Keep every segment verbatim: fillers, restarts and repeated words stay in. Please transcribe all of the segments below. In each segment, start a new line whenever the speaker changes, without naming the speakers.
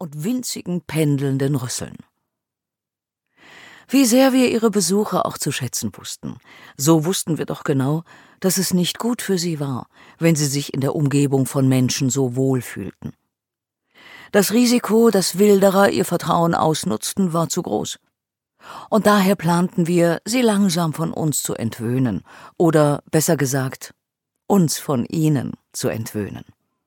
und winzigen, pendelnden Rüsseln. Wie sehr wir ihre Besuche auch zu schätzen wussten, so wussten wir doch genau, dass es nicht gut für sie war, wenn sie sich in der Umgebung von Menschen so wohl fühlten. Das Risiko, dass Wilderer ihr Vertrauen ausnutzten, war zu groß. Und daher planten wir, sie langsam von uns zu entwöhnen, oder besser gesagt, uns von ihnen zu entwöhnen.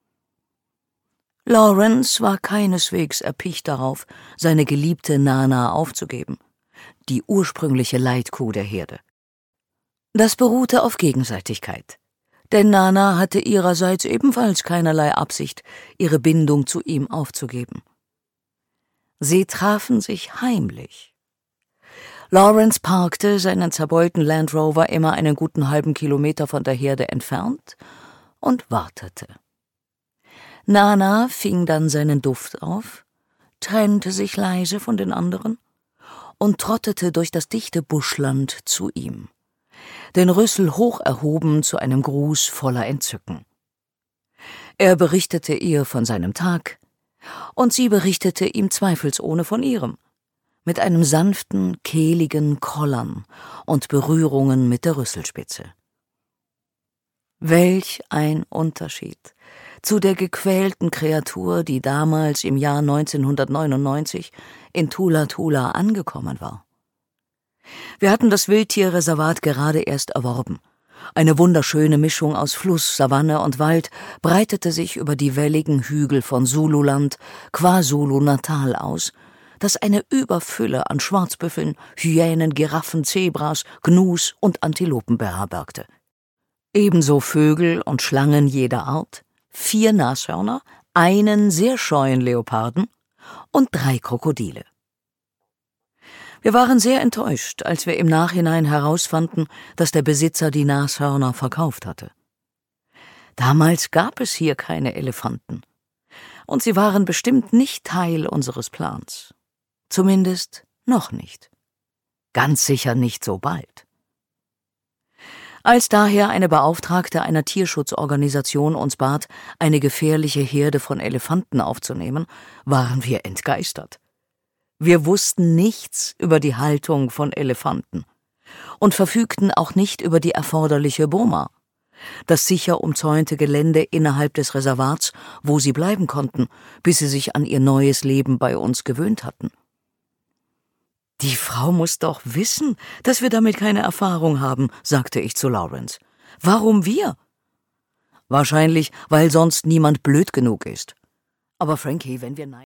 Lawrence war keineswegs erpicht darauf, seine geliebte Nana aufzugeben, die ursprüngliche Leitkuh der Herde. Das beruhte auf Gegenseitigkeit, denn Nana hatte ihrerseits ebenfalls keinerlei Absicht, ihre Bindung zu ihm aufzugeben. Sie trafen sich heimlich. Lawrence parkte seinen zerbeulten Land Rover immer einen guten halben Kilometer von der Herde entfernt und wartete. Nana fing dann seinen Duft auf, trennte sich leise von den anderen und trottete durch das dichte Buschland zu ihm, den Rüssel hoch erhoben zu einem Gruß voller Entzücken. Er berichtete ihr von seinem Tag, und sie berichtete ihm zweifelsohne von ihrem, mit einem sanften, kehligen Kollern und Berührungen mit der Rüsselspitze. Welch ein Unterschied zu der gequälten Kreatur, die damals im Jahr neunzehnhundertneunundneunzig in Tula Tula angekommen war. Wir hatten das Wildtierreservat gerade erst erworben. Eine wunderschöne Mischung aus Fluss, Savanne und Wald breitete sich über die welligen Hügel von Zululand, KwaZulu-Natal aus, das eine Überfülle an Schwarzbüffeln, Hyänen, Giraffen, Zebras, Gnus und Antilopen beherbergte. Ebenso Vögel und Schlangen jeder Art, vier Nashörner, einen sehr scheuen Leoparden und drei Krokodile. Wir waren sehr enttäuscht, als wir im Nachhinein herausfanden, dass der Besitzer die Nashörner verkauft hatte. Damals gab es hier keine Elefanten, und sie waren bestimmt nicht Teil unseres Plans. Zumindest noch nicht. Ganz sicher nicht so bald. Als daher eine Beauftragte einer Tierschutzorganisation uns bat, eine gefährliche Herde von Elefanten aufzunehmen, waren wir entgeistert. Wir wussten nichts über die Haltung von Elefanten und verfügten auch nicht über die erforderliche Boma, das sicher umzäunte Gelände innerhalb des Reservats, wo sie bleiben konnten, bis sie sich an ihr neues Leben bei uns gewöhnt hatten. »Die Frau muss doch wissen, dass wir damit keine Erfahrung haben«, sagte ich zu Lawrence. »Warum wir?« »Wahrscheinlich, weil sonst niemand blöd genug ist. Aber Frankie, wenn wir